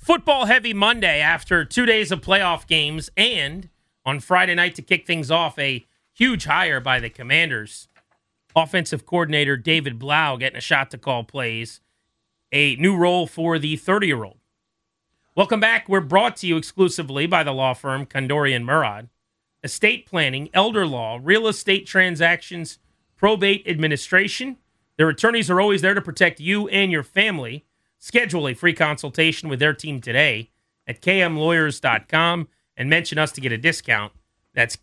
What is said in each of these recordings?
football-heavy Monday after 2 days of playoff games, and on Friday night to kick things off, a huge hire by the Commanders. Offensive coordinator David Blau getting a shot to call plays. A new role for the 30-year-old. Welcome back. We're brought to you exclusively by the law firm Kondorian Murad. Estate planning, elder law, real estate transactions, probate administration. Their attorneys are always there to protect you and your family. Schedule a free consultation with their team today at kmlawyers.com and mention us to get a discount. That's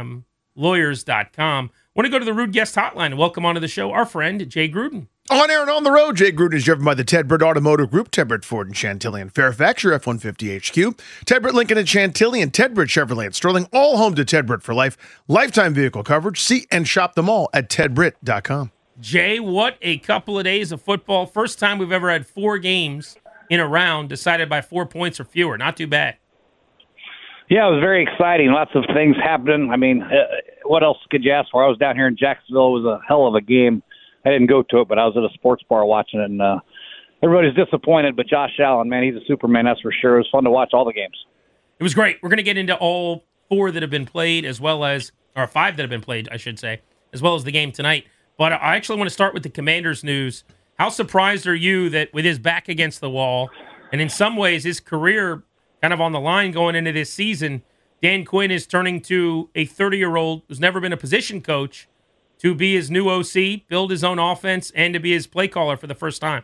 kmlawyers.com. Want to go to the Rude Guest Hotline and welcome onto the show our friend, Jay Gruden. On air and on the road, Jay Gruden is driven by the Ted Britt Automotive Group, Ted Britt Ford and Chantilly and Fairfax, your F-150 HQ. Ted Britt Lincoln and Chantilly and Ted Britt Chevrolet and Sterling, all home to Ted Britt for life. Lifetime vehicle coverage. See and shop them all at tedbritt.com. Jay, what a couple of days of football. First time we've ever had 4 games in a round decided by 4 points or fewer. Not too bad. Yeah, it was very exciting. Lots of things happening. I mean, what else could you ask for? I was down here in Jacksonville. It was a hell of a game. I didn't go to it, but I was at a sports bar watching it, and everybody's disappointed. But Josh Allen, man, he's a Superman, that's for sure. It was fun to watch all the games. It was great. We're going to get into all 4 that have been played, as well as, or 5 that have been played, I should say, as well as the game tonight. But I actually want to start with the Commanders news. How surprised are you that with his back against the wall, and in some ways his career kind of on the line going into this season, Dan Quinn is turning to a 30-year-old who's never been a position coach to be his new OC, build his own offense, and to be his play caller for the first time?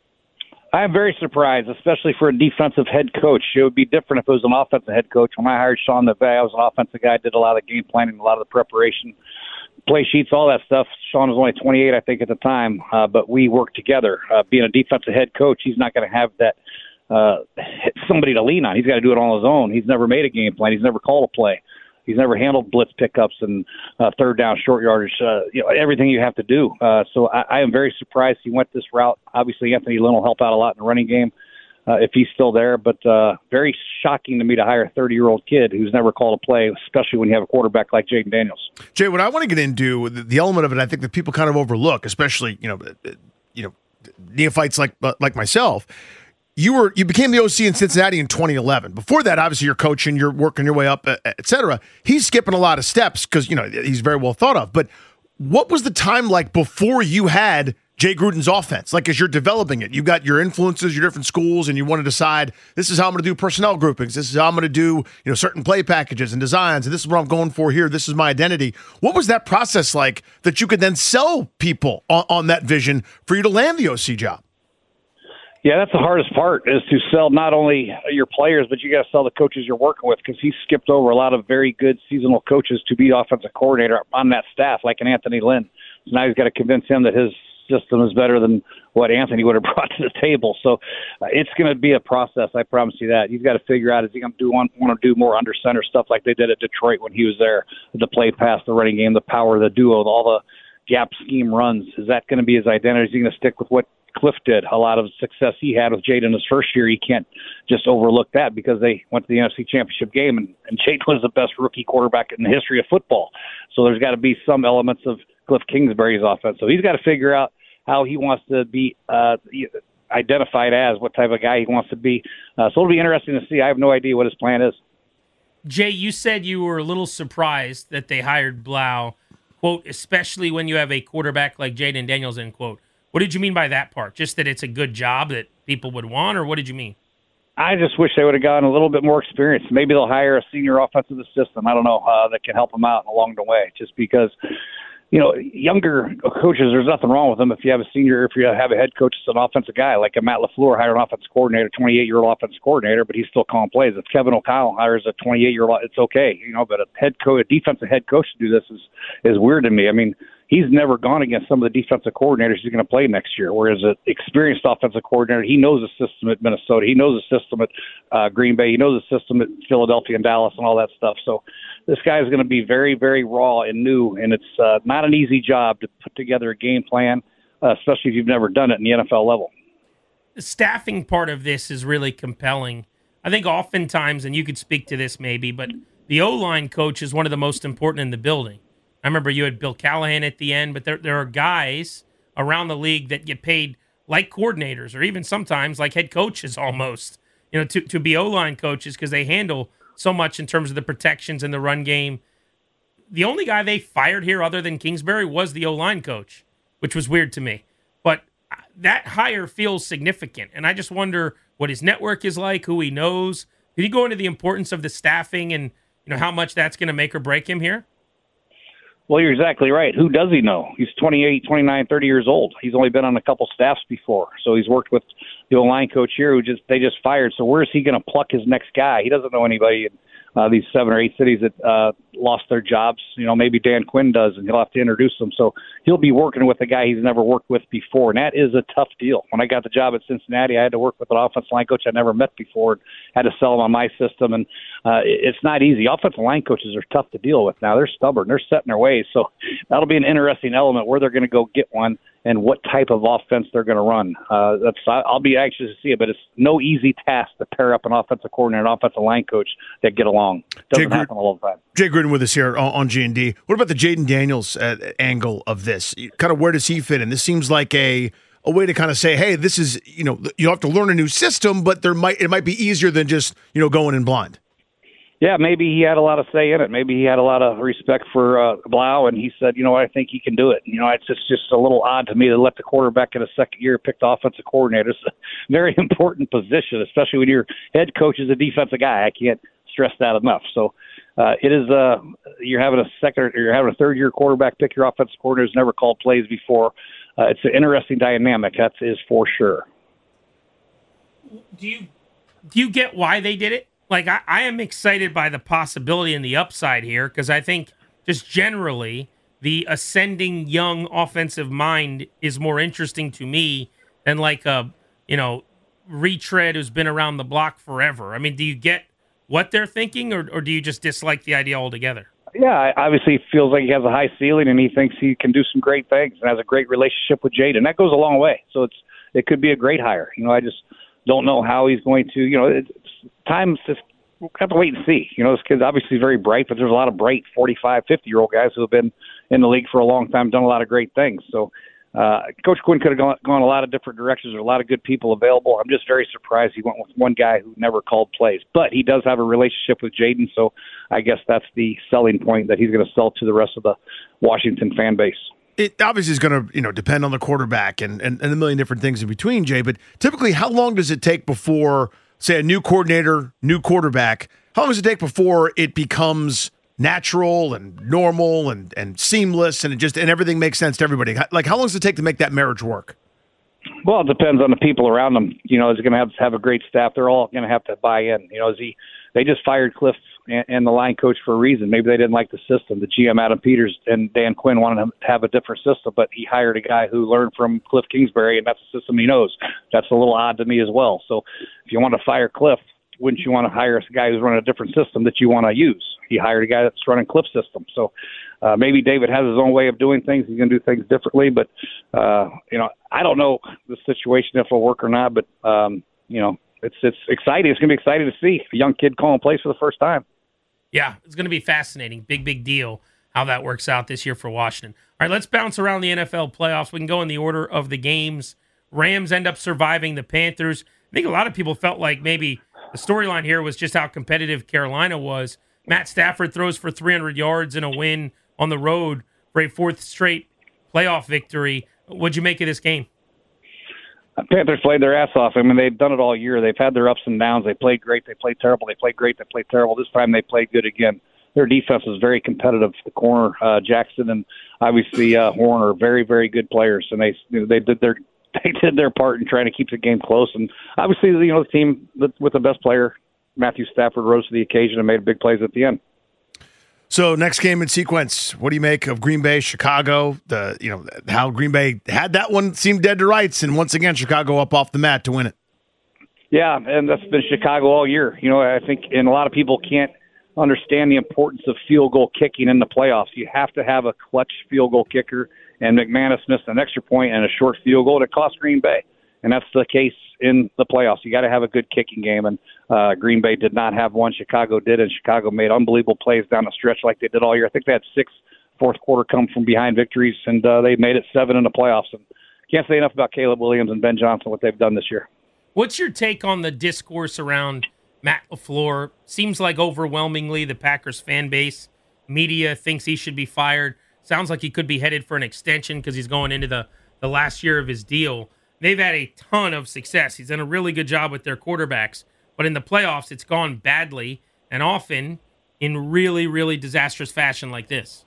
I am very surprised, especially for a defensive head coach. It would be different if it was an offensive head coach. When I hired Sean McVay, I was an offensive guy, did a lot of the game planning, a lot of the preparation, play sheets, all that stuff. Sean was only 28, I think, at the time, but we worked together. Being a defensive head coach, he's not going to have that somebody to lean on. He's got to do it on his own. He's never made a game plan. He's never called a play. He's never handled blitz pickups and third down, short yardage, everything you have to do. So I am very surprised he went this route. Obviously, Anthony Lynn will help out a lot in the running game if he's still there, but very shocking to me to hire a 30-year-old kid who's never called a play, especially when you have a quarterback like Jayden Daniels. Jay, what I want to get into, the element of it I think that people kind of overlook, especially neophytes like myself. You became the OC in Cincinnati in 2011. Before that, obviously, you're coaching, you're working your way up, et cetera. He's skipping a lot of steps because, he's very well thought of. But what was the time like before you had Jay Gruden's offense? Like, as you're developing it, you got your influences, your different schools, and you want to decide, this is how I'm going to do personnel groupings. This is how I'm going to do, certain play packages and designs. And this is what I'm going for here. This is my identity. What was that process like that you could then sell people on that vision for you to land the OC job? Yeah, that's the hardest part, is to sell not only your players, but you got to sell the coaches you're working with, because he skipped over a lot of very good seasonal coaches to be offensive coordinator on that staff, like an Anthony Lynn. So now he's got to convince him that his system is better than what Anthony would have brought to the table. So it's going to be a process, I promise you that. He's got to figure out, is he going to want to do more under center stuff like they did at Detroit when he was there, the play pass, the running game, the power, the duo, all the gap scheme runs. Is that going to be his identity? Is he going to stick with what Cliff did? A lot of success he had with Jayden his first year. You can't just overlook that, because they went to the NFC Championship game, and Jayden was the best rookie quarterback in the history of football. So there's got to be some elements of Cliff Kingsbury's offense. So he's got to figure out how he wants to be identified as, what type of guy he wants to be. So it'll be interesting to see. I have no idea what his plan is. Jay, you said you were a little surprised that they hired Blau, quote, especially when you have a quarterback like Jayden Daniels, end quote. What did you mean by that part? Just that it's a good job that people would want, or what did you mean? I just wish they would have gotten a little bit more experience. Maybe they'll hire a senior offensive assistant, I don't know, that can help them out along the way, just because younger coaches, there's nothing wrong with them if you have a head coach that's an offensive guy, like a Matt LaFleur hired an offensive coordinator, 28-year-old offensive coordinator, but he's still calling plays. If Kevin O'Connell hires a 28-year-old, it's okay, but a defensive head coach to do this is weird to me. I mean, he's never gone against some of the defensive coordinators he's going to play next year, whereas an experienced offensive coordinator, he knows the system at Minnesota. He knows the system at Green Bay. He knows the system at Philadelphia and Dallas and all that stuff. So this guy is going to be very, very raw and new, and it's not an easy job to put together a game plan, especially if you've never done it in the NFL level. The staffing part of this is really compelling. I think oftentimes, and you could speak to this maybe, but the O-line coach is one of the most important in the building. I remember you had Bill Callahan at the end, but there are guys around the league that get paid like coordinators, or even sometimes like head coaches almost. to be O-line coaches because they handle so much in terms of the protections and the run game. The only guy they fired here other than Kingsbury was the O-line coach, which was weird to me. But that hire feels significant, and I just wonder what his network is like, who he knows. Did he go into the importance of the staffing and how much that's going to make or break him here? Well, you're exactly right. Who does he know? He's 28, 29, 30 years old. He's only been on a couple staffs before. So he's worked with the O-line coach here they just fired. So where is he going to pluck his next guy? He doesn't know anybody in these 7 or 8 cities that lost their jobs. Maybe Dan Quinn does, and he'll have to introduce them. So he'll be working with a guy he's never worked with before, and that is a tough deal. When I got the job at Cincinnati, I had to work with an offensive line coach I never met before and had to sell him on my system, and it's not easy. Offensive line coaches are tough to deal with now. They're stubborn. They're set in their ways. So that'll be an interesting element where they're going to go get one and what type of offense they're going to run. I'll be anxious to see it, but it's no easy task to pair up an offensive coordinator and an offensive line coach that get along. Doesn't happen all the time. Jay Gruden with us here on G&D. What about the Jaden Daniels angle of this? Kind of where does he fit in? This seems like a way to kind of say, hey, this is, you have to learn a new system, but it might be easier than just, going in blind. Yeah, maybe he had a lot of say in it. Maybe he had a lot of respect for Blau, and he said, I think he can do it. It's just a little odd to me to let the quarterback in a second year pick the offensive coordinator. It's a very important position, especially when your head coach is a defensive guy. I can't stress that enough. So it is you're having a third-year quarterback pick your offensive coordinator who's never called plays before. It's an interesting dynamic, that is for sure. Do you get why they did it? Like, I am excited by the possibility and the upside here because I think just generally the ascending young offensive mind is more interesting to me than like a, retread who's been around the block forever. I mean, do you get what they're thinking or do you just dislike the idea altogether? Yeah, obviously he feels like he has a high ceiling and he thinks he can do some great things and has a great relationship with Jaden. That goes a long way. So it could be a great hire. I just don't know how he's going to, time's just, we'll have to wait and see. This kid's obviously very bright, but there's a lot of bright 45, 50-year-old guys who have been in the league for a long time, done a lot of great things. So Coach Quinn could have gone a lot of different directions. There are a lot of good people available. I'm just very surprised he went with one guy who never called plays. But he does have a relationship with Jaden, so I guess that's the selling point that he's going to sell to the rest of the Washington fan base. It obviously is going to, depend on the quarterback and a million different things in between, Jay. But typically, how long does it take before, say, a new coordinator, new quarterback, how long does it take before it becomes natural and normal and seamless and everything makes sense to everybody? Like, how long does it take to make that marriage work? Well, it depends on the people around them. Is he going to have a great staff? They're all going to have to buy in. They just fired Cliff and the line coach for a reason. Maybe they didn't like the system. The GM, Adam Peters, and Dan Quinn wanted him to have a different system, but he hired a guy who learned from Cliff Kingsbury, and that's a system he knows. That's a little odd to me as well. So if you want to fire Cliff, wouldn't you want to hire a guy who's running a different system that you want to use? He hired a guy that's running Cliff's system. So maybe David has his own way of doing things. He's going to do things differently, but, I don't know the situation if it'll work or not, but, it's exciting. It's going to be exciting to see a young kid calling plays for the first time. Yeah, it's going to be fascinating. Big deal how that works out this year for Washington. All right, let's bounce around the NFL playoffs. We can go in the order of the games. Rams end up surviving the Panthers. I think a lot of people felt like maybe the storyline here was just how competitive Carolina was. Matt Stafford throws for 300 yards and a win on the road for a fourth straight playoff victory. What'd you make of this game? Panthers played their ass off. I mean, they've done it all year. They've had their ups and downs. They played great. They played terrible. They played great. They played terrible. This time they played good again. Their defense was very competitive. The corner, Jackson and obviously Horn are very, very good players, and they did their part in trying to keep the game close. And obviously, the team with the best player, Matthew Stafford, rose to the occasion and made big plays at the end. So next game in sequence, what do you make of Green Bay, Chicago? How Green Bay had that one seemed dead to rights, and once again, Chicago up off the mat to win it. Yeah, and that's been Chicago all year. I think, and a lot of people can't understand the importance of field goal kicking in the playoffs. You have to have a clutch field goal kicker, and McManus missed an extra point and a short field goal that cost Green Bay. And that's the case in the playoffs. You got to have a good kicking game, and Green Bay did not have one. Chicago did, and Chicago made unbelievable plays down the stretch like they did all year. I think they had 6 fourth-quarter come-from-behind victories, and they made it 7 in the playoffs. And can't say enough about Caleb Williams and Ben Johnson, what they've done this year. What's your take on the discourse around Matt LaFleur? Seems like overwhelmingly the Packers fan base, media thinks he should be fired. Sounds like he could be headed for an extension because he's going into the last year of his deal. They've had a ton of success. He's done a really good job with their quarterbacks. But in the playoffs, it's gone badly and often in really, really disastrous fashion like this.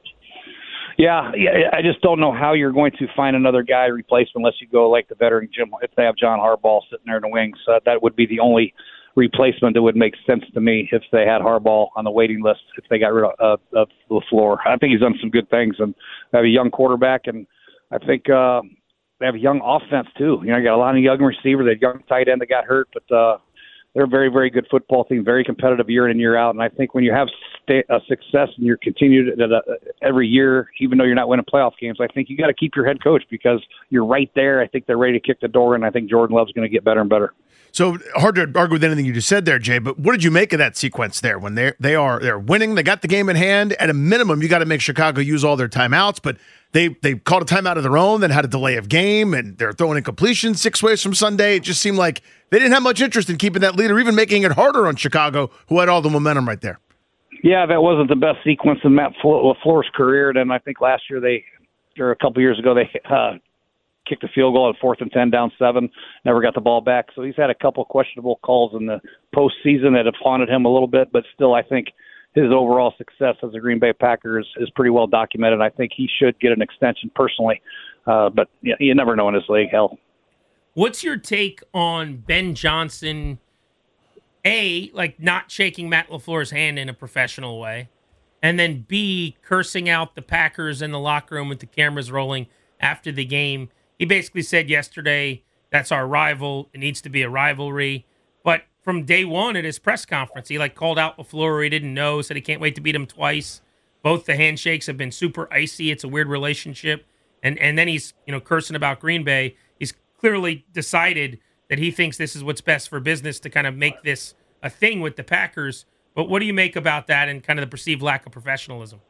Yeah, I just don't know how you're going to find another guy replacement unless you go like the veteran Jim. If they have John Harbaugh sitting there in the wings, that would be the only replacement that would make sense to me if they had Harbaugh on the waiting list. If they got rid of LaFleur, I think he's done some good things, and they have a young quarterback, and I think they have a young offense too. You know, you got a lot of young receivers, that young tight end that got hurt, but they're a very, very good football team, very competitive year in and year out. And I think when you have success and you're continued every year, even though you're not winning playoff games, I think you got to keep your head coach because you're right there. I think they're ready to kick the door, and I think Jordan Love's going to get better and better. So hard to argue with anything you just said there, Jay, but what did you make of that sequence there when they're winning, they got the game in hand? At a minimum, you got to make Chicago use all their timeouts, but they called a timeout of their own, then had a delay of game, and they're throwing in completions 6 ways from Sunday. It just seemed like they didn't have much interest in keeping that lead or even making it harder on Chicago, who had all the momentum right there. Yeah, that wasn't the best sequence in Matt LaFleur's career. Then I think last year or a couple years ago, they kicked a field goal at 4th and 10 down 7, never got the ball back. So he's had a couple of questionable calls in the postseason that have haunted him a little bit, but still I think his overall success as a Green Bay Packer is pretty well documented. I think he should get an extension personally, but you never know in this league. Hell. What's your take on Ben Johnson, A, like not shaking Matt LaFleur's hand in a professional way, and then B, cursing out the Packers in the locker room with the cameras rolling after the game? He basically said yesterday, that's our rival. It needs to be a rivalry. But from day one at his press conference, he called out LaFleur. He didn't know, said he can't wait to beat him twice. Both the handshakes have been super icy. It's a weird relationship. And then he's cursing about Green Bay. He's clearly decided that he thinks this is what's best for business to kind of make this a thing with the Packers. But what do you make about that and kind of the perceived lack of professionalism?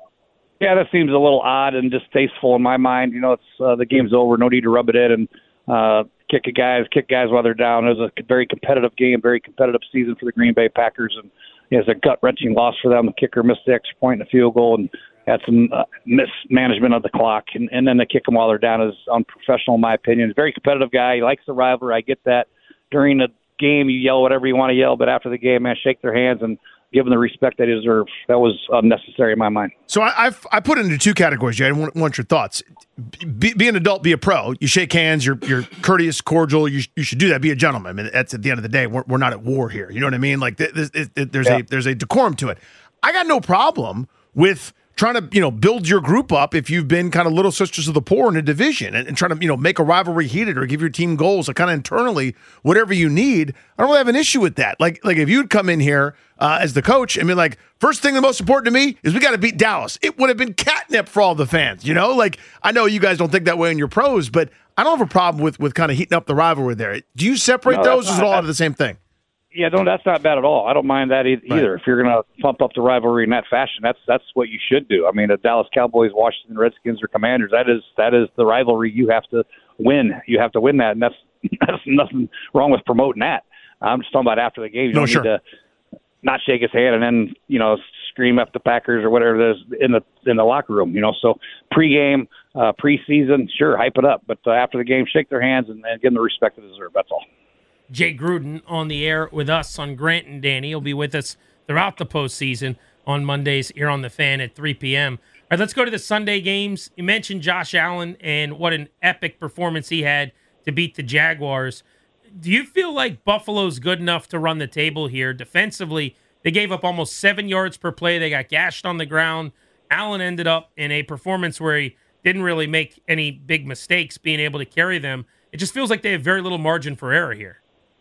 Yeah, that seems a little odd and distasteful in my mind. It's the game's over. No need to rub it in and kick guys while they're down. It was a very competitive game, very competitive season for the Green Bay Packers, and it's a gut-wrenching loss for them. The kicker missed the extra point in the field goal and had some mismanagement of the clock, and then to kick them while they're down is unprofessional in my opinion. He's a very competitive guy. He likes the rivalry. I get that. During the game, you yell whatever you want to yell, but after the game, man, shake their hands and give them the respect they deserve. That was unnecessary in my mind. So I put it into two categories, Jay. I want your thoughts. Be an adult, be a pro. You shake hands, you're courteous, cordial. You should do that. Be a gentleman. I mean, that's at the end of the day. We're not at war here. You know what I mean? Like there's a decorum to it. I got no problem with trying to build your group up if you've been kind of little sisters of the poor in a division and trying to make a rivalry heated or give your team goals or kind of internally whatever you need. I don't really have an issue with that. Like if you'd come in here as the coach and be like, first thing the most important to me is we got to beat Dallas. It would have been catnip for all the fans. I know you guys don't think that way in your pros, but I don't have a problem with kind of heating up the rivalry there. Do you separate those or is it all out of the same thing? Yeah, that's not bad at all. I don't mind that either. Right. If you're going to pump up the rivalry in that fashion, that's what you should do. I mean, the Dallas Cowboys, Washington Redskins, or Commanders, that is the rivalry you have to win. You have to win that, and that's nothing wrong with promoting that. I'm just talking about after the game. You don't need to not shake his hand and then scream up the Packers or whatever it is in the locker room. So pregame, preseason, sure, hype it up, but after the game, shake their hands and give them the respect they deserve. That's all. Jay Gruden on the air with us on Grant and Danny. He'll be with us throughout the postseason on Mondays here on The Fan at 3 p.m. All right, let's go to the Sunday games. You mentioned Josh Allen and what an epic performance he had to beat the Jaguars. Do you feel like Buffalo's good enough to run the table here? Defensively, they gave up almost 7 yards per play. They got gashed on the ground. Allen ended up in a performance where he didn't really make any big mistakes being able to carry them. It just feels like they have very little margin for error here.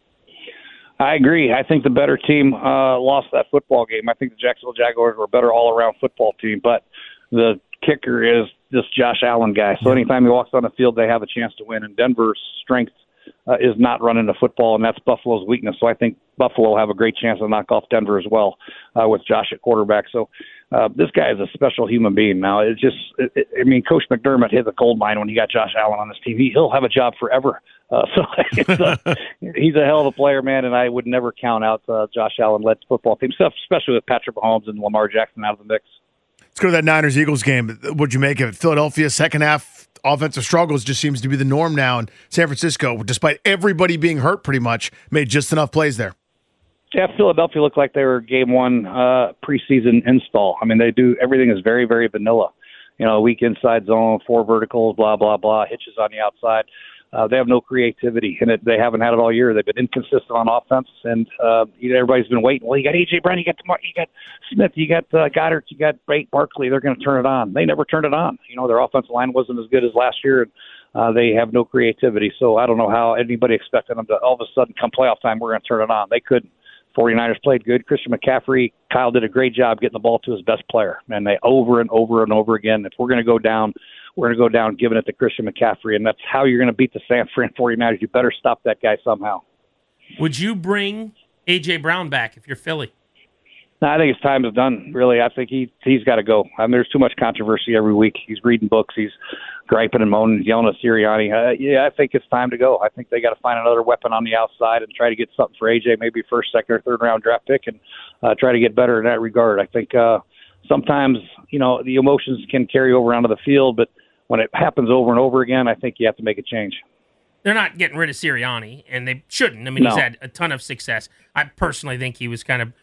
I agree. I think the better team lost that football game. I think the Jacksonville Jaguars were a better all-around football team, but the kicker is this Josh Allen guy. So anytime he walks on the field, they have a chance to win. And Denver's strength is not running the football, and that's Buffalo's weakness. So I think Buffalo will have a great chance to knock off Denver as well with Josh at quarterback. So this guy is a special human being now. Coach McDermott hit the gold mine when he got Josh Allen on this team. He'll have a job forever He's a hell of a player, man, and I would never count out Josh Allen-led football team stuff, especially with Patrick Mahomes and Lamar Jackson out of the mix. Let's go to that Niners-Eagles game. What'd you make of it? Philadelphia, second half offensive struggles just seems to be the norm now, and San Francisco, despite everybody being hurt pretty much, made just enough plays there. Yeah, Philadelphia looked like they were game one preseason install. I mean, everything is very, very vanilla. Weak inside zone, 4 verticals, blah, blah, blah, hitches on the outside. They have no creativity, and they haven't had it all year. They've been inconsistent on offense, and everybody's been waiting. Well, you got A.J. Brown, you got Smith, you got Goddard, you got Barkley. They're going to turn it on. They never turned it on. Their offensive line wasn't as good as last year, and they have no creativity. So I don't know how anybody expected them to all of a sudden come playoff time, we're going to turn it on. They couldn't. 49ers played good. Christian McCaffrey, Kyle did a great job getting the ball to his best player. And they over and over and over again, if we're going to go down, we're going to go down giving it to Christian McCaffrey. And that's how you're going to beat the San Fran 49ers. You better stop that guy somehow. Would you bring A.J. Brown back if you're Philly? No, I think his time is done, really. I think he's got to go. There's too much controversy every week. He's reading books. He's griping and moaning, yelling at Sirianni. I think it's time to go. I think they got to find another weapon on the outside and try to get something for AJ, maybe first, second, or third round draft pick, and try to get better in that regard. I think sometimes the emotions can carry over onto the field, but when it happens over and over again, I think you have to make a change. They're not getting rid of Sirianni, and they shouldn't. I mean, He's had a ton of success. I personally think he was kind of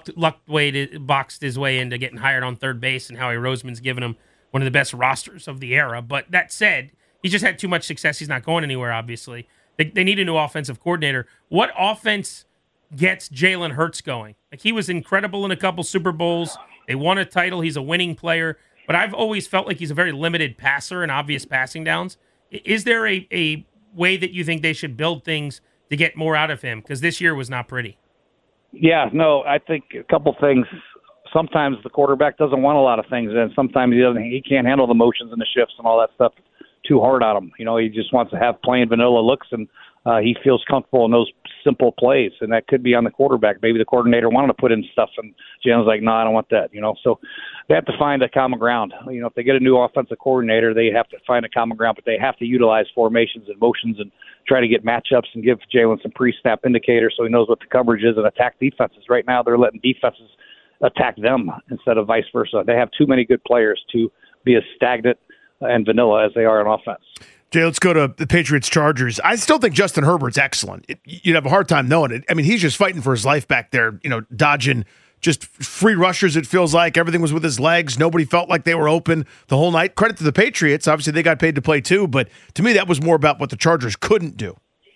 boxed his way into getting hired on third base, and Howie Roseman's given him one of the best rosters of the era. But that said, he just had too much success. He's not going anywhere, obviously. They need a new offensive coordinator. What offense gets Jalen Hurts going? Like, he was incredible in a couple Super Bowls. They won a title. He's a winning player. But I've always felt like he's a very limited passer and obvious passing downs. Is there a way that you think they should build things to get more out of him? Because this year was not pretty. Yeah, no, I think a couple things. Sometimes the quarterback doesn't want a lot of things, and sometimes he can't handle the motions and the shifts and all that stuff too hard on him. He just wants to have plain vanilla looks, and he feels comfortable in those simple plays, and that could be on the quarterback. Maybe the coordinator wanted to put in stuff, and Jalen's like, no, I don't want that. So they have to find a common ground. If they get a new offensive coordinator, they have to find a common ground, but they have to utilize formations and motions and try to get matchups and give Jalen some pre-snap indicators so he knows what the coverage is and attack defenses. Right now, they're letting defenses attack them instead of vice versa. They have too many good players to be as stagnant and vanilla as they are on offense. Jay, let's go to the Patriots-Chargers. I still think Justin Herbert's excellent. You'd have a hard time knowing it. I mean, he's just fighting for his life back there, dodging just free rushers, it feels like. Everything was with his legs. Nobody felt like they were open the whole night. Credit to the Patriots. Obviously, they got paid to play too, but to me, that was more about what the Chargers couldn't do.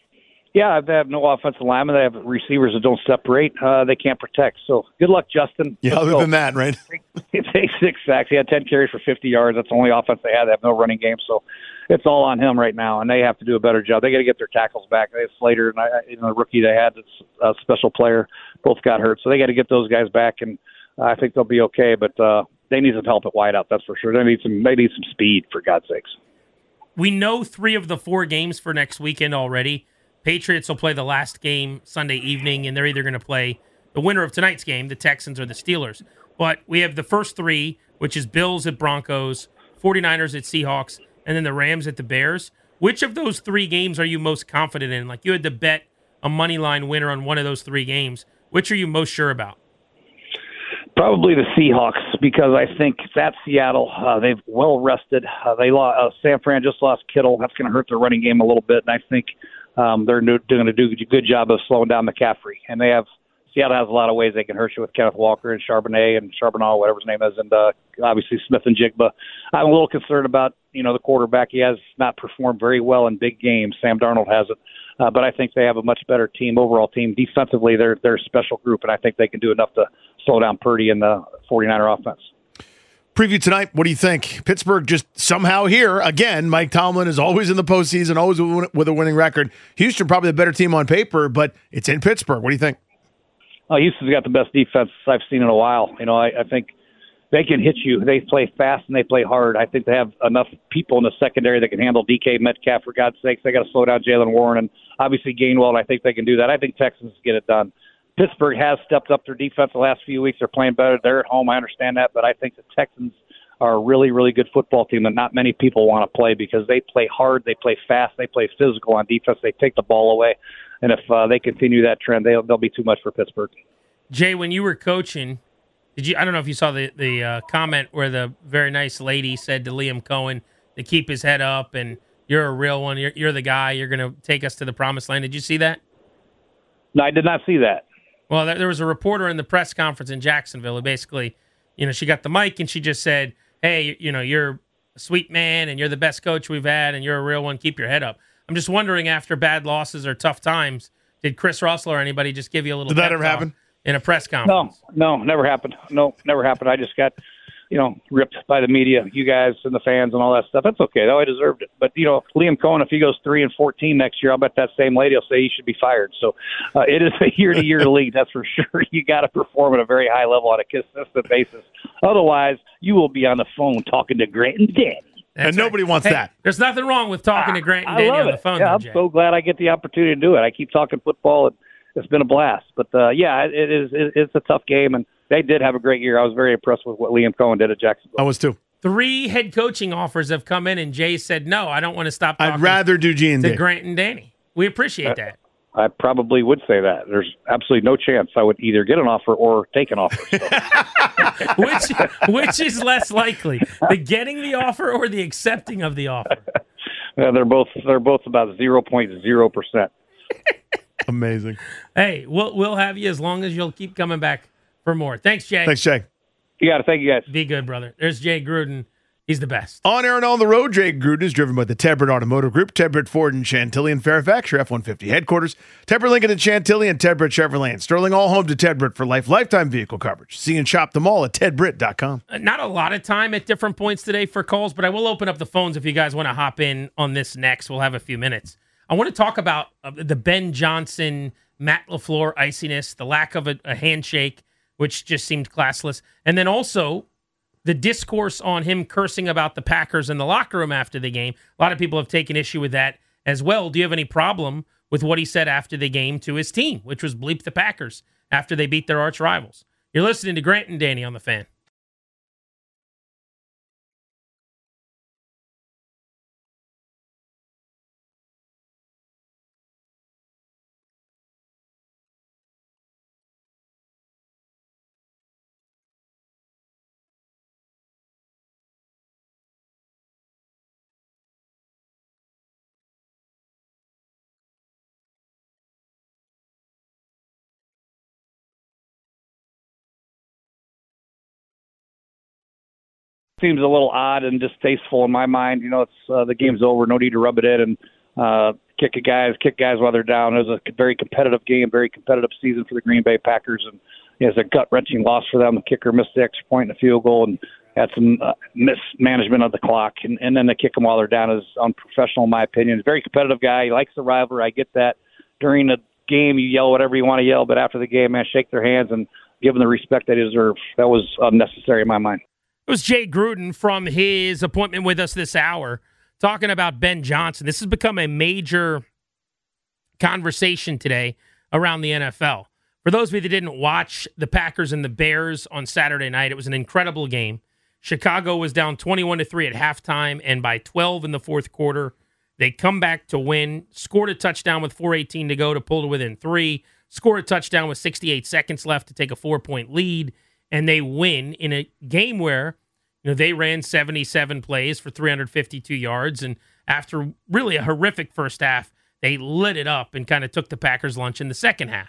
Yeah, they have no offensive linemen. They have receivers that don't separate. They can't protect. So good luck, Justin. Yeah, other than that, right? He takes 6 sacks. He had 10 carries for 50 yards. That's the only offense they have. They have no running game. So it's all on him right now, and they have to do a better job. They got to get their tackles back. They have Slater and the rookie they had that's a special player. Both got hurt. So they got to get those guys back, and I think they'll be okay. But they need some help at wideout, that's for sure. They need some speed, for God's sakes. We know 3 of the 4 games for next weekend already. Patriots will play the last game Sunday evening, and they're either going to play the winner of tonight's game, the Texans or the Steelers. But we have the first 3, which is Bills at Broncos, 49ers at Seahawks, and then the Rams at the Bears. Which of those 3 games are you most confident in? Like, you had to bet a money line winner on one of those 3 games. Which are you most sure about? Probably the Seahawks, because I think that's Seattle. They've well rested. They lost. San Fran just lost Kittle. That's going to hurt their running game a little bit, and I think they're going to do a good job of slowing down McCaffrey. And Seattle has a lot of ways they can hurt you with Kenneth Walker and Charbonnet, whatever his name is, and obviously Smith and Jigba. I'm a little concerned about the quarterback. He has not performed very well in big games. Sam Darnold hasn't. But I think they have a much better overall team. Defensively, they're a special group, and I think they can do enough to slow down Purdy and the 49er offense. Preview tonight, what do you think? Pittsburgh just somehow here. Again, Mike Tomlin is always in the postseason, always with a winning record. Houston probably the better team on paper, but it's in Pittsburgh. What do you think? Houston's got the best defense I've seen in a while. I think they can hit you. They play fast and they play hard. I think they have enough people in the secondary that can handle DK Metcalf, for God's sakes. They got to slow down Jaylen Warren and obviously Gainwell, and I think they can do that. I think Texans get it done. Pittsburgh has stepped up their defense the last few weeks. They're playing better. They're at home. I understand that, but I think the Texans are a really, really good football team that not many people want to play because they play hard, they play fast, they play physical on defense, they take the ball away. And if they continue that trend, they'll be too much for Pittsburgh. Jay, when you were coaching, did you? I don't know if you saw the comment where the very nice lady said to Liam Cohen to keep his head up and you're a real one. You're the guy. You're going to take us to the promised land. Did you see that? No, I did not see that. Well, there was a reporter in the press conference in Jacksonville who basically, she got the mic and she just said, hey, you're a sweet man and you're the best coach we've had and you're a real one. Keep your head up. I'm just wondering, after bad losses or tough times, did Chris Russell or anybody just give you a little Did that ever happen? In a press conference? No, never happened. No, never happened. I just got, ripped by the media, you guys and the fans and all that stuff. That's okay, though. I deserved it. But, Liam Cohen, if he goes 3-14 next year, I'll bet that same lady will say he should be fired. So it is a year-to-year league, that's for sure. You got to perform at a very high level on a consistent basis. Otherwise, you will be on the phone talking to Grant and Danny. That's and nobody wants hey, that. There's nothing wrong with talking to Grant and Danny on the phone. Yeah, I'm Jay. so glad I get the opportunity to do it. I keep talking football, and it's been a blast. But, it's a tough game, and they did have a great year. I was very impressed with what Liam Cohen did at Jacksonville. I was too. 3 head coaching offers have come in, and Jay said, no, I don't want to stop talking I'd rather do G&D. to Grant and Danny. We appreciate that. I probably would say that. There's absolutely no chance I would either get an offer or take an offer. So. which is less likely, the getting the offer or the accepting of the offer? They're both about 0.0%. Amazing. Hey, we'll have you as long as you'll keep coming back for more. Thanks, Jay. Thanks, Jay. You got to thank you guys. Be good, brother. There's Jay Gruden. He's the best. On air and on the road, Jay Gruden is driven by the Tedbert Automotive Group, Tedbert Ford and Chantilly in Fairfax, your F-150 headquarters, Tedbert Lincoln and Chantilly, and Tedbert Chevrolet in Sterling, all home to Tedbert for lifetime vehicle coverage. See and shop them all at tedbrit.com. Not a lot of time at different points today for calls, but I will open up the phones if you guys want to hop in on this next. We'll have a few minutes. I want to talk about the Ben Johnson, Matt LaFleur iciness, the lack of a handshake, which just seemed classless, and then also the discourse on him cursing about the Packers in the locker room after the game. A lot of people have taken issue with that as well. Do you have any problem with what he said after the game to his team, which was bleep the Packers after they beat their arch rivals? You're listening to Grant and Danny on The Fan. Seems a little odd and distasteful in my mind. It's the game's over. No need to rub it in and kick guys while they're down. It was a very competitive game, very competitive season for the Green Bay Packers, and it was a gut-wrenching loss for them. The kicker missed the extra point and the field goal and had some mismanagement of the clock, and then to kick them while they're down is unprofessional in my opinion. He's a very competitive guy. He likes the rivalry. I get that. During the game, you yell whatever you want to yell, but after the game, man, shake their hands and give them the respect they deserve. That was unnecessary in my mind. It was Jay Gruden from his appointment with us this hour talking about Ben Johnson. This has become a major conversation today around the NFL. For those of you that didn't watch the Packers and the Bears on Saturday night, it was an incredible game. Chicago was down 21-3 at halftime, and by 12 in the fourth quarter, they come back to win, scored a touchdown with 4:18 to go to pull to within 3, scored a touchdown with 68 seconds left to take a 4-point lead, and they win in a game where they ran 77 plays for 352 yards, and after really a horrific first half, they lit it up and kind of took the Packers' lunch in the second half.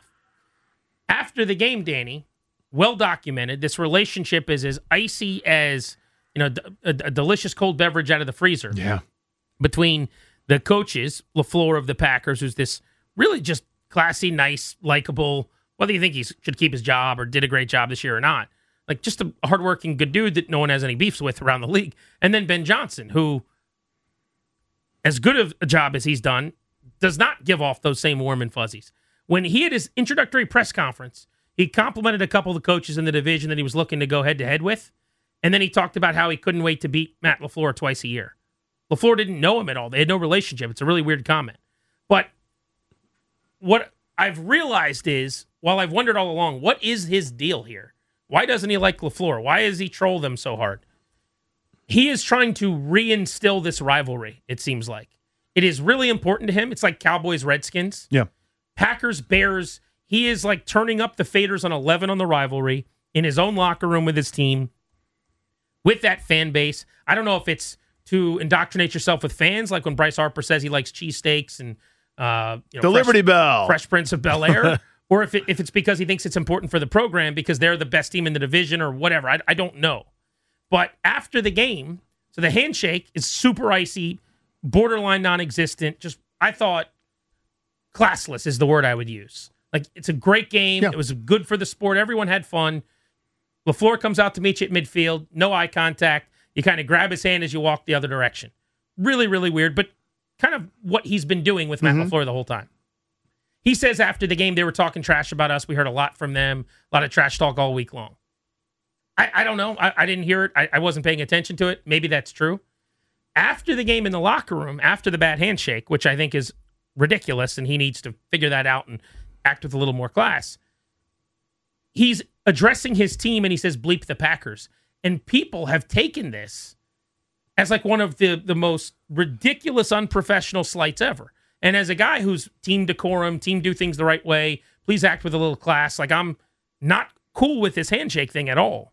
After the game, Danny, well documented, this relationship is as icy as a delicious cold beverage out of the freezer. Yeah. Between the coaches, LaFleur of the Packers, who's this really just classy, nice, likable, whether you think he should keep his job or did a great job this year or not, like just a hardworking, good dude that no one has any beefs with around the league. And then Ben Johnson, who, as good of a job as he's done, does not give off those same warm and fuzzies. When he had his introductory press conference, he complimented a couple of the coaches in the division that he was looking to go head-to-head with, and then he talked about how he couldn't wait to beat Matt LaFleur twice a year. LaFleur didn't know him at all. They had no relationship. It's a really weird comment. But what I've realized is, while I've wondered all along, what is his deal here? Why doesn't he like LaFleur? Why does he troll them so hard? He is trying to reinstill this rivalry, it seems like. It is really important to him. It's like Cowboys-Redskins. Yeah. Packers-Bears, he is like turning up the faders on 11 on the rivalry in his own locker room with his team, with that fan base. I don't know if it's to indoctrinate yourself with fans, like when Bryce Harper says he likes cheesesteaks and the Liberty Bell, Fresh Prince of Bel-Air, or if it's because he thinks it's important for the program because they're the best team in the division or whatever. I don't know. But after the game, so the handshake is super icy, borderline non-existent. Just, I thought, classless is the word I would use. Like, it's a great game. Yeah. It was good for the sport. Everyone had fun. LaFleur comes out to meet you at midfield. No eye contact. You kind of grab his hand as you walk the other direction. Really, really weird, but kind of what he's been doing with Matt LaFleur the whole time. He says after the game they were talking trash about us. We heard a lot from them, a lot of trash talk all week long. I don't know. I didn't hear it. I wasn't paying attention to it. Maybe that's true. After the game in the locker room, after the bad handshake, which I think is ridiculous, and he needs to figure that out and act with a little more class, he's addressing his team and he says, bleep the Packers. And people have taken this as like one of the most ridiculous, unprofessional slights ever. And as a guy who's team decorum, team do things the right way, please act with a little class. Like, I'm not cool with this handshake thing at all.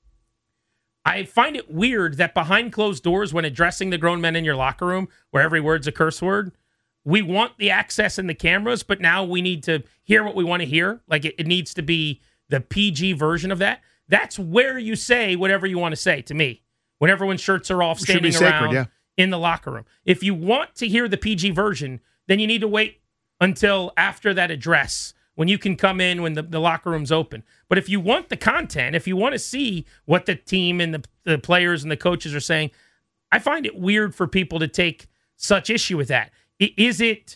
I find it weird that behind closed doors, when addressing the grown men in your locker room, where every word's a curse word, we want the access and the cameras, but now we need to hear what we want to hear. Like, it needs to be the PG version of that. That's where you say whatever you want to say to me. When everyone's shirts are off, standing around in the locker room. If you want to hear the PG version, then you need to wait until after that address, when you can come in when the locker room's open. But if you want the content, if you want to see what the team and the players and the coaches are saying, I find it weird for people to take such issue with that. Is it,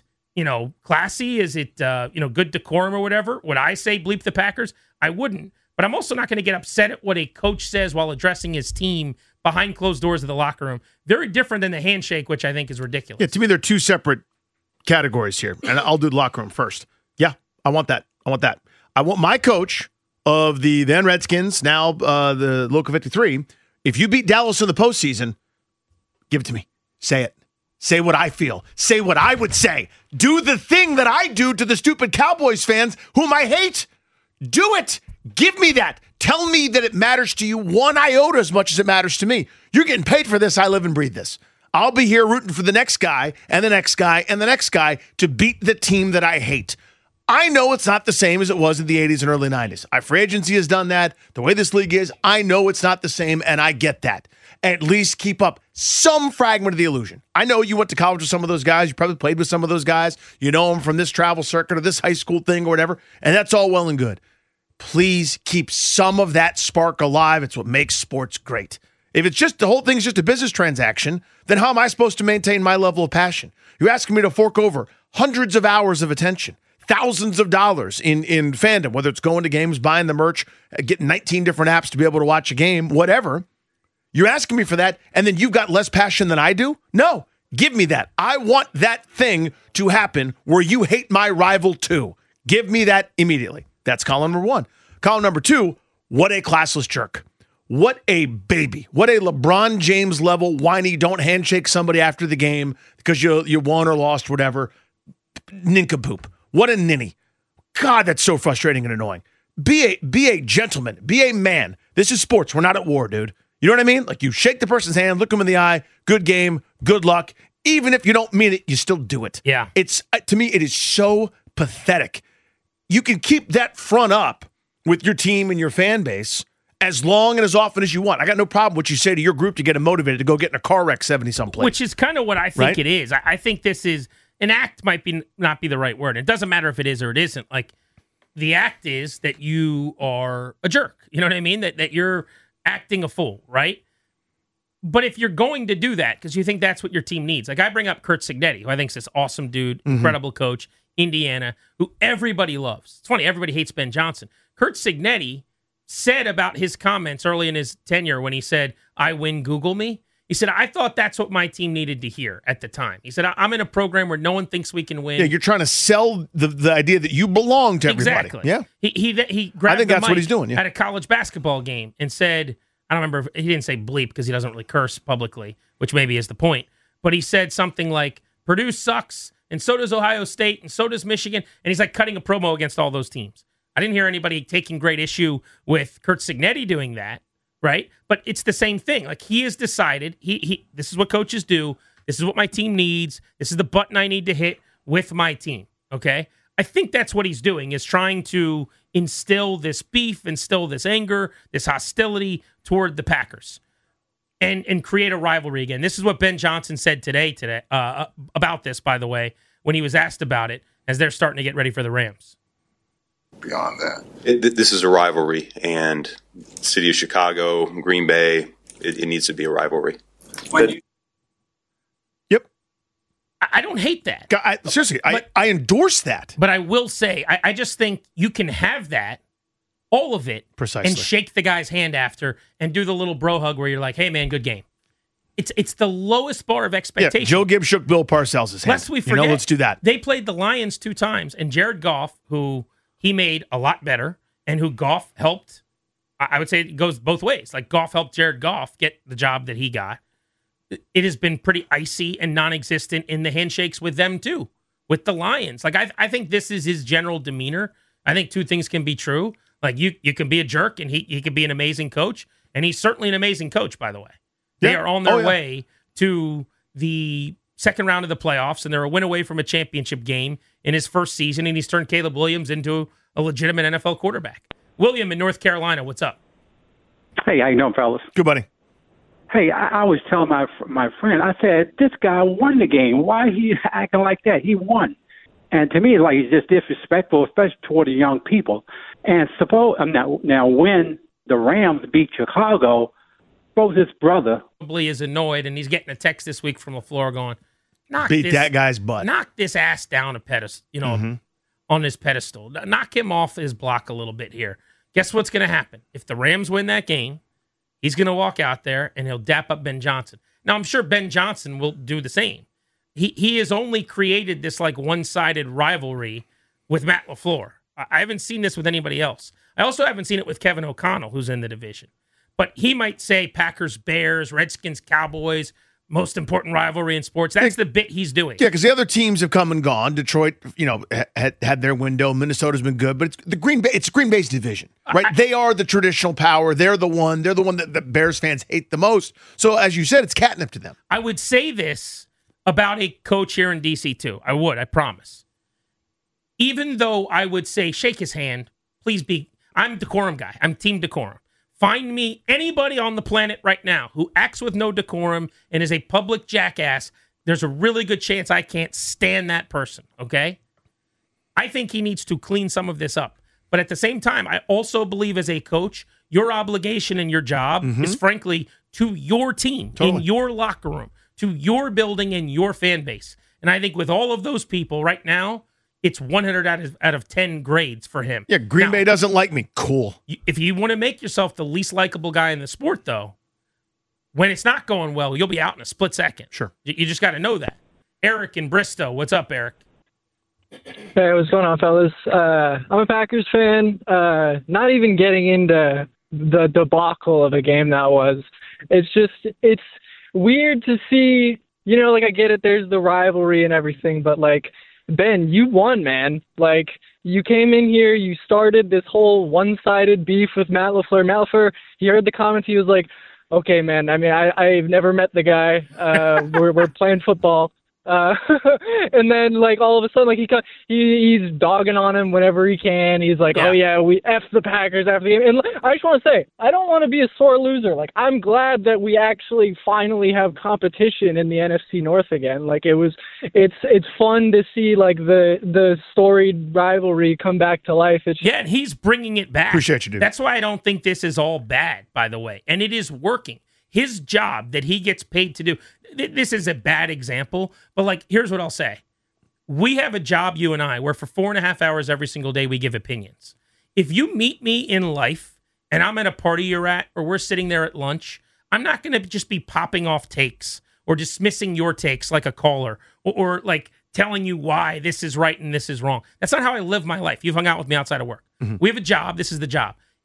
classy? Is it, good decorum or whatever? Would I say bleep the Packers? I wouldn't. But I'm also not going to get upset at what a coach says while addressing his team behind closed doors of the locker room. Very different than the handshake, which I think is ridiculous. Yeah, to me, they're two separate categories here. And I'll do the locker room first. Yeah, I want that. I want my coach of the then Redskins, now the Local 53, if you beat Dallas in the postseason, give it to me. Say it. Say what I feel. Say what I would say. Do the thing that I do to the stupid Cowboys fans whom I hate. Do it. Give me that. Tell me that it matters to you one iota as much as it matters to me. You're getting paid for this. I live and breathe this. I'll be here rooting for the next guy and the next guy and the next guy to beat the team that I hate. I know it's not the same as it was in the 80s and early 90s. Free agency has done that. The way this league is, I know it's not the same, and I get that. At least keep up some fragment of the illusion. I know you went to college with some of those guys. You probably played with some of those guys. You know them from this travel circuit or this high school thing or whatever, and that's all well and good. Please keep some of that spark alive. It's what makes sports great. If it's just the whole thing's just a business transaction, then how am I supposed to maintain my level of passion? You're asking me to fork over hundreds of hours of attention, thousands of dollars in fandom, whether it's going to games, buying the merch, getting 19 different apps to be able to watch a game, whatever. You're asking me for that, and then you've got less passion than I do? No, give me that. I want that thing to happen where you hate my rival too. Give me that immediately. That's column number one. Column number two, what a classless jerk. What a baby. What a LeBron James level whiny, don't handshake somebody after the game because you won or lost, whatever. Nincompoop. What a ninny. God, that's so frustrating and annoying. Be a gentleman. Be a man. This is sports. We're not at war, dude. You know what I mean? Like, you shake the person's hand, look them in the eye, good game, good luck. Even if you don't mean it, you still do it. Yeah. It's, to me, it is so pathetic. You can keep that front up with your team and your fan base as long and as often as you want. I got no problem what you say to your group to get them motivated to go get in a car wreck 70-some place. Which is kind of what I think it is. I think this is, an act might not be the right word. It doesn't matter if it is or it isn't. Like, the act is that you are a jerk. You know what I mean? That you're acting a fool, right? But if you're going to do that because you think that's what your team needs, like I bring up Curt Cignetti, who I think is this awesome dude, incredible coach, Indiana, who everybody loves. It's funny, everybody hates Ben Johnson. Curt Cignetti said about his comments early in his tenure when he said, I win, Google me. He said, I thought that's what my team needed to hear at the time. He said, I'm in a program where no one thinks we can win. Yeah, you're trying to sell the idea that you belong to everybody. Exactly. Yeah. He grabbed I think that's what he's doing. At a college basketball game and said, I don't remember. He didn't say bleep because he doesn't really curse publicly, which maybe is the point. But he said something like, Purdue sucks, and so does Ohio State, and so does Michigan. And he's like cutting a promo against all those teams. I didn't hear anybody taking great issue with Curt Cignetti doing that, right? But it's the same thing. Like, he has decided, this is what coaches do. This is what my team needs. This is the button I need to hit with my team, okay? I think that's what he's doing, is trying to instill this beef, instill this anger, this hostility toward the Packers, and create a rivalry again. This is what Ben Johnson said today about this, by the way, when he was asked about it, as they're starting to get ready for the Rams. Beyond that, this is a rivalry, and city of Chicago, Green Bay, it needs to be a rivalry. Yep. I don't hate that. Seriously, I endorse that. But I will say, I just think you can have that, all of it, precisely, and shake the guy's hand after and do the little bro hug where you're like, hey, man, good game. It's the lowest bar of expectation. Yeah, Joe Gibbs shook Bill Parcells' hand. Lest we forget, let's do that. They played the Lions 2 times, and Jared Goff, who he made a lot better, and who Goff helped, I would say it goes both ways. Like, Goff helped Jared Goff get the job that he got. It has been pretty icy and non-existent in the handshakes with them, too, with the Lions. Like, I think this is his general demeanor. I think 2 things can be true. Like, you can be a jerk, and he can be an amazing coach, and he's certainly an amazing coach, by the way. They are on their way to the second round of the playoffs, and they're a win away from a championship game in his first season, and he's turned Caleb Williams into a legitimate NFL quarterback. William in North Carolina, what's up? Hey, how you doing, fellas? Good, buddy. Hey, I was telling my friend, I said, this guy won the game. Why he acting like that? He won. And to me, it's like he's just disrespectful, especially toward the young people. And now when the Rams beat Chicago, suppose his brother probably is annoyed, and he's getting a text this week from LaFleur going, beat that guy's butt. Knock this ass down a pedestal, on his pedestal. Knock him off his block a little bit here. Guess what's going to happen? If the Rams win that game, he's going to walk out there and he'll dap up Ben Johnson. Now, I'm sure Ben Johnson will do the same. He has only created this like one-sided rivalry with Matt LaFleur. I haven't seen this with anybody else. I also haven't seen it with Kevin O'Connell, who's in the division. But he might say Packers, Bears, Redskins, Cowboys, most important rivalry in sports. That's the bit he's doing. Yeah, because the other teams have come and gone. Detroit, had their window. Minnesota's been good, but it's Green Bay's division, right? They are the traditional power. They're the one that the Bears fans hate the most. So as you said, it's catnip to them. I would say this about a coach here in DC too. I would, I promise. Even though I would say shake his hand, please be. I'm decorum guy. I'm team decorum. Find me anybody on the planet right now who acts with no decorum and is a public jackass. There's a really good chance I can't stand that person, okay? I think he needs to clean some of this up. But at the same time, I also believe as a coach, your obligation and your job is frankly to your team, in your locker room, to your building and your fan base. And I think with all of those people right now, it's 100 out of 10 grades for him. Yeah, Green Bay doesn't like me. Cool. If you want to make yourself the least likable guy in the sport, though, when it's not going well, you'll be out in a split second. Sure. You just got to know that. Eric in Bristow. What's up, Eric? Hey, what's going on, fellas? I'm a Packers fan. Not even getting into the debacle of a game that was. It's weird to see, I get it, there's the rivalry and everything, but, Ben, you won, man. You came in here, you started this whole one-sided beef with Matt LaFleur. Matt LaFleur, he heard the comments, he was like, okay, man, I mean, I've never met the guy. We're playing football. And then, all of a sudden, he's dogging on him whenever he can. He's like, oh, yeah, we F the Packers after the game. And I just want to say, I don't want to be a sore loser. I'm glad that we actually finally have competition in the NFC North again. It's fun to see, the storied rivalry come back to life. And he's bringing it back. Appreciate you, dude. That's why I don't think this is all bad, by the way. And it is working. His job that he gets paid to do. This is a bad example, but here's what I'll say. We have a job, you and I, where for 4.5 hours every single day we give opinions. If you meet me in life and I'm at a party you're at or we're sitting there at lunch, I'm not going to just be popping off takes or dismissing your takes like a caller or telling you why this is right and this is wrong. That's not how I live my life. You've hung out with me outside of work. We have a job. This is the job.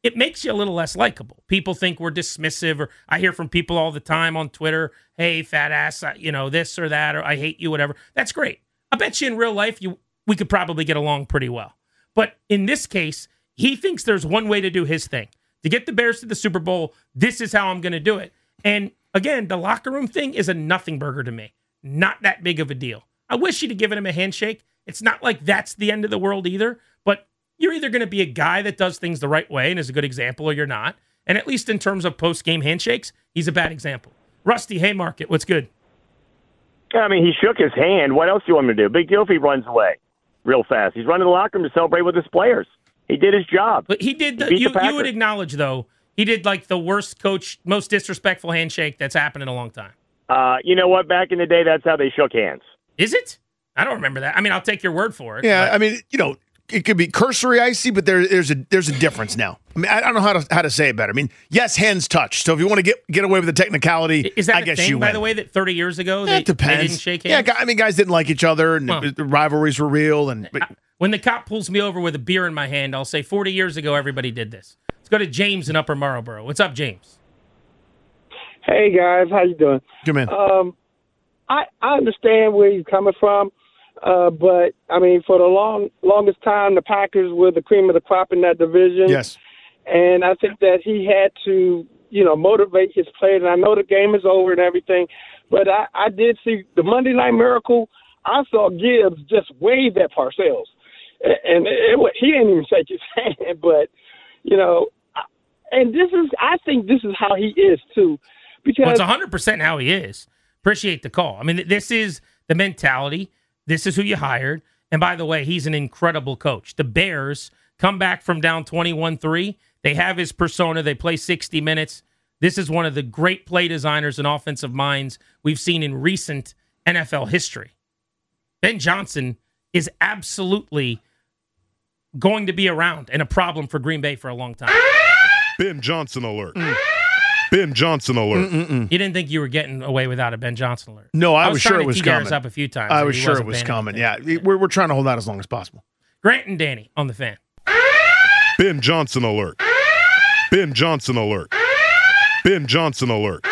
it makes you a little less likable. People think we're dismissive, or I hear from people all the time on Twitter, hey, fat ass, this or that, or I hate you, whatever. That's great. I bet you in real life, we could probably get along pretty well. But in this case, he thinks there's one way to do his thing. To get the Bears to the Super Bowl, this is how I'm going to do it. And again, the locker room thing is a nothing burger to me. Not that big of a deal. I wish he'd have given him a handshake. It's not like that's the end of the world either, but you're either going to be a guy that does things the right way and is a good example, or you're not. And at least in terms of post-game handshakes, he's a bad example. Rusty Haymarket, what's good? I mean, he shook his hand. What else do you want him to do? Big deal if he runs away real fast. He's running to the locker room to celebrate with his players. He did his job. But he did. You would acknowledge, though, he did like the worst coach, most disrespectful handshake that's happened in a long time. You know what? Back in the day, that's how they shook hands. Is it? I don't remember that. I mean, I'll take your word for it. Yeah, but. I mean, it could be cursory icy, but there's a difference now. I mean, I don't know how to say it better. I mean, yes, hands touch. So if you want to get away with the technicality, is that I guess thing, you win. By the way, that 30 years ago they didn't shake hands? Yeah, I mean, guys didn't like each other, and the rivalries were real. When the cop pulls me over with a beer in my hand, I'll say 40 years ago everybody did this. Let's go to James in Upper Marlboro. What's up, James? Hey guys, how you doing? Good man. I understand where you're coming from. But, I mean, for the longest time, the Packers were the cream of the crop in that division. Yes. And I think that he had to, motivate his players. And I know the game is over and everything, but I did see the Monday Night Miracle. I saw Gibbs just wave at Parcells. And he didn't even shake his hand. But, and I think this is how he is, too. Because it's 100% how he is. Appreciate the call. I mean, this is the mentality. This is who you hired. And by the way, he's an incredible coach. The Bears come back from down 21-3. They have his persona. They play 60 minutes. This is one of the great play designers and offensive minds we've seen in recent NFL history. Ben Johnson is absolutely going to be around and a problem for Green Bay for a long time. Ben Johnson alert. Ben Johnson alert. You didn't think you were getting away without a Ben Johnson alert? No, I was sure it was coming. Up a few times. I was sure it was coming. Yeah, we're trying to hold out as long as possible. Grant and Danny on the Fan. Ben Johnson alert. Ben Johnson alert. Ben Johnson alert.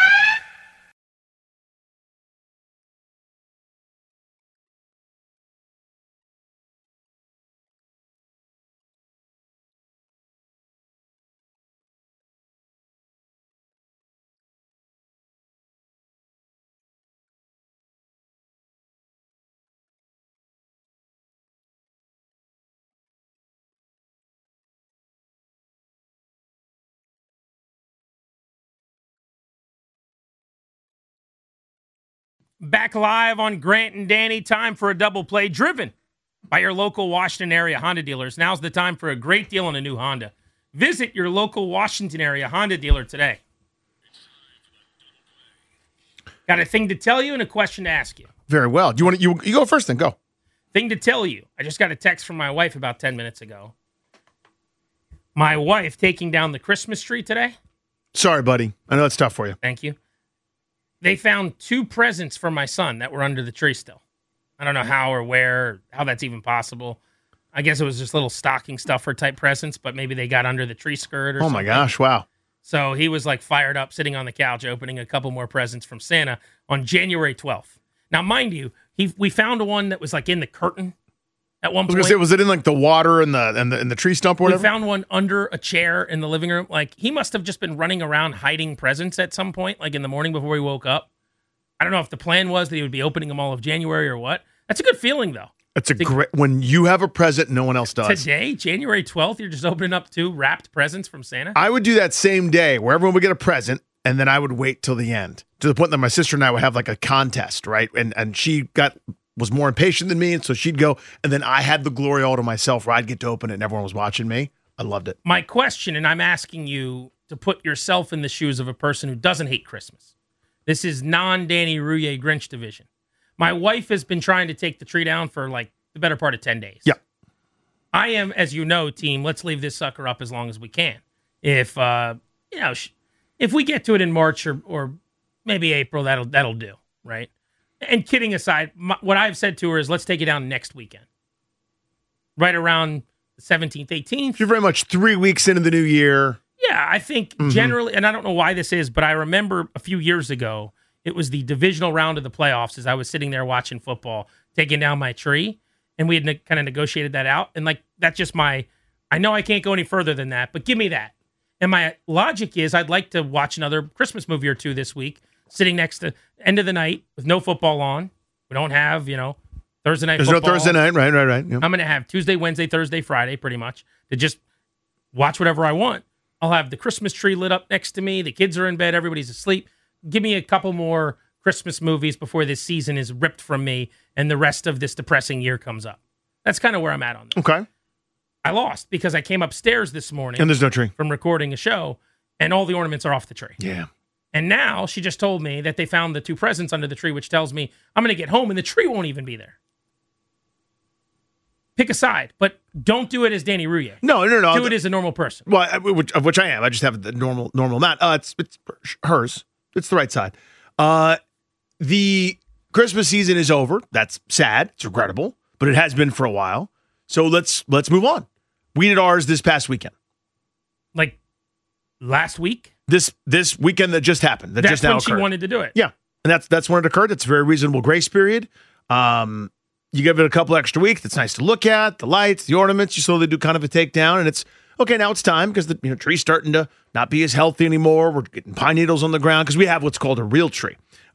Back live on Grant and Danny. Time for a double play driven by your local Washington area Honda dealers. Now's the time for a great deal on a new Honda. Visit your local Washington area Honda dealer today. Got a thing to tell you and a question to ask you. Very well. Do you want you go first then? Go. Thing to tell you. I just got a text from my wife about 10 minutes ago. My wife taking down the Christmas tree today. Sorry, buddy. I know it's tough for you. Thank you. They found 2 presents for my son that were under the tree still. I don't know how or where, or how that's even possible. I guess it was just little stocking stuffer type presents, but maybe they got under the tree skirt or something. Oh my gosh, wow. So he was like fired up, sitting on the couch, opening a couple more presents from Santa on January 12th. Now, mind you, we found one that was like in the curtain at one point. Was it in like the water and the tree stump or whatever? We found one under a chair in the living room. Like, he must have just been running around hiding presents at some point, like in the morning before we woke up. I don't know if the plan was that he would be opening them all of January or what. That's a good feeling, though. It's great when you have a present no one else does. Today, January 12th, you're just opening up 2 wrapped presents from Santa? I would do that same day where everyone would get a present, and then I would wait till the end, to the point that my sister and I would have like a contest, right? And she was more impatient than me, and so she'd go, and then I had the glory all to myself where I'd get to open it and everyone was watching me. I loved it. My question, and I'm asking you to put yourself in the shoes of a person who doesn't hate Christmas. This is non-Danny Rouillet Grinch division. My wife has been trying to take the tree down for like the better part of 10 days. Yeah. I am, as you know, team, let's leave this sucker up as long as we can. If, if we get to it in March or maybe April, that'll do, right? And kidding aside, what I've said to her is let's take it down next weekend. Right around 17th, 18th. You're very much 3 weeks into the new year. Yeah, I think generally, and I don't know why this is, but I remember a few years ago, it was the divisional round of the playoffs as I was sitting there watching football, taking down my tree, and we had kind of negotiated that out. And like, that's just I know I can't go any further than that, but give me that. And my logic is I'd like to watch another Christmas movie or two this week, sitting next to end of the night with no football on. We don't have, Thursday night There's football. no Thursday night, right. Yep. I'm going to have Tuesday, Wednesday, Thursday, Friday, pretty much, to just watch whatever I want. I'll have the Christmas tree lit up next to me. The kids are in bed. Everybody's asleep. Give me a couple more Christmas movies before this season is ripped from me and the rest of this depressing year comes up. That's kind of where I'm at on this. Okay. I lost because I came upstairs this morning. And there's no tree. From recording a show, and all the ornaments are off the tree. Yeah. And now she just told me that they found the 2 presents under the tree, which tells me I'm going to get home and the tree won't even be there. Pick a side, but don't do it as Danny Rouillet. No. Do it as a normal person. Well, of which I am. I just have the normal amount. It's hers. It's the right side. The Christmas season is over. That's sad. It's regrettable, but it has been for a while. So let's move on. We did ours this past weekend. Like last week? This weekend that just happened. That's just now when occurred. she wanted to do it. Yeah, and that's when it occurred. It's a very reasonable grace period. You give it a couple extra weeks. That's nice to look at. The lights, the ornaments. You slowly do kind of a takedown, and it's okay. Now it's time because the tree's starting to not be as healthy anymore. We're getting pine needles on the ground because we have what's called a real tree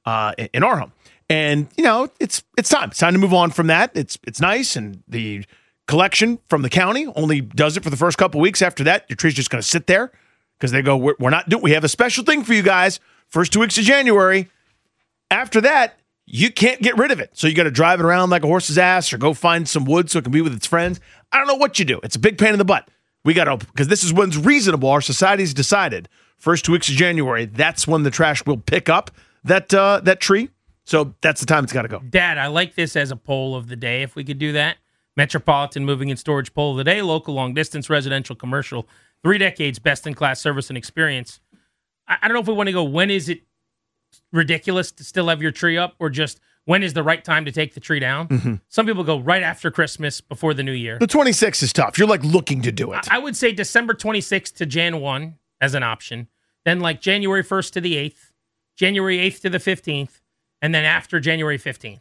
in our home, and it's time. It's time to move on from that. It's nice, and the collection from the county only does it for the first couple weeks. After that, your tree's just going to sit there because they go, we're not doing. We have a special thing for you guys. First 2 weeks of January. After that, you can't get rid of it. So you got to drive it around like a horse's ass or go find some wood so it can be with its friends. I don't know what you do. It's a big pain in the butt. We got to, because this is when's reasonable. Our society's decided first 2 weeks of January, that's when the trash will pick up that tree. So that's the time it's got to go. Dad, I like this as a poll of the day if we could do that. Metropolitan Moving and Storage poll of the day, local, long distance, residential, commercial, 3 decades, best in class service and experience. I don't know if we want to go, when is it ridiculous to still have your tree up, or just when is the right time to take the tree down? Mm-hmm. Some people go right after Christmas, before the new year. The 26th is tough. You're like looking to do it. I would say December 26th to Jan 1 as an option. Then like January 1st to the 8th, January 8th to the 15th, and then after January 15th.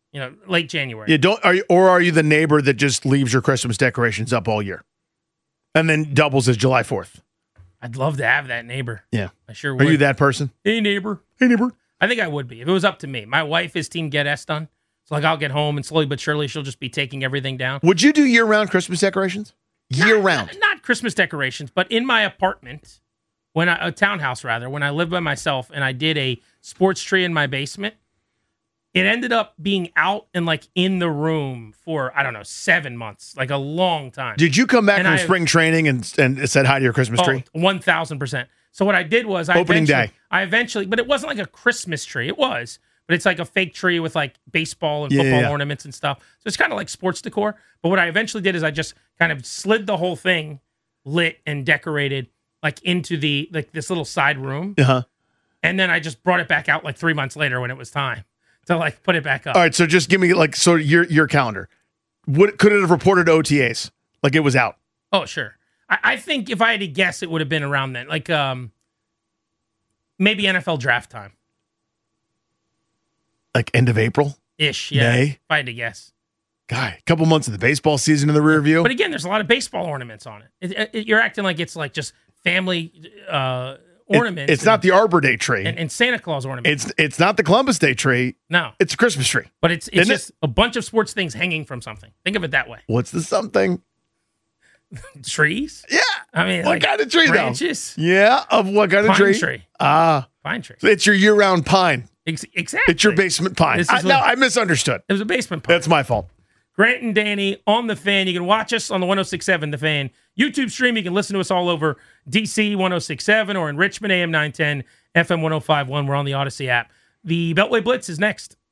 Late January. Yeah, are you the neighbor that just leaves your Christmas decorations up all year and then doubles as July 4th? I'd love to have that neighbor. Yeah. I sure would. Are you that person? Hey, neighbor. I think I would be if it was up to me. My wife is team get S done. So I'll get home and slowly but surely she'll just be taking everything down. Would you do year-round Christmas decorations? Year-round? Not Christmas decorations, but in my apartment, a townhouse rather, when I lived by myself and I did a sports tree in my basement, it ended up being out and like in the room for, 7 months, like a long time. Did you come back from spring training and said hi to your Christmas tree? 1,000%. So what I did was I eventually, but it wasn't like a Christmas tree. It was, but it's like a fake tree with like baseball and football ornaments and stuff. So it's kind of like sports decor. But what I eventually did is I just kind of slid the whole thing lit and decorated like into this little side room. Uh-huh. And then I just brought it back out like 3 months later when it was time to like put it back up. All right, so just give me your calendar. Could it have reported OTAs like it was out? Oh, sure. I think if I had to guess, it would have been around then, like maybe NFL draft time, like end of April ish. Yeah, May? If I had to guess. Guy, a couple months of the baseball season in the rear view. But again, there's a lot of baseball ornaments on it. You're acting like it's like just family ornaments. It's not the Arbor Day tree and Santa Claus ornaments. It's not the Columbus Day tree. No, it's a Christmas tree. But it's just a bunch of sports things hanging from something. Think of it that way. What's the something? Trees? Yeah. I mean, what kind of tree branches? Though? Yeah, of what kind of tree? Pine tree. Pine tree. So it's your year-round pine. Exactly. It's your basement pine. I misunderstood. It was a basement pine. That's my fault. Grant and Danny on The Fan. You can watch us on the 106.7 The Fan YouTube stream. You can listen to us all over DC 106.7 or in Richmond AM 910, FM 105.1. We're on the Odyssey app. The Beltway Blitz is next.